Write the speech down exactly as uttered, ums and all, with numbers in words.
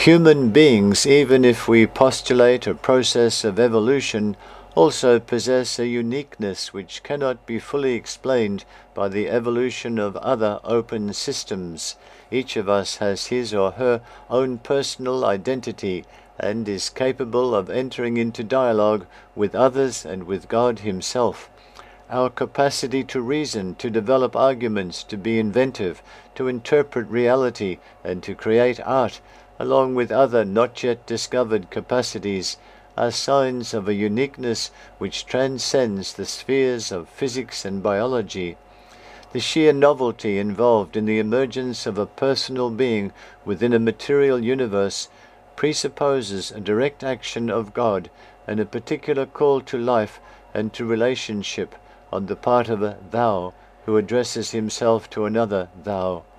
Human beings, even if we postulate a process of evolution, also possess a uniqueness which cannot be fully explained by the evolution of other open systems. Each of us has his or her own personal identity and is capable of entering into dialogue with others and with God Himself. Our capacity to reason, to develop arguments, to be inventive, to interpret reality, and to create art, along with other not yet discovered capacities, are signs of a uniqueness which transcends the spheres of physics and biology. The sheer novelty involved in the emergence of a personal being within a material universe presupposes a direct action of God and a particular call to life and to relationship on the part of a thou who addresses himself to another thou.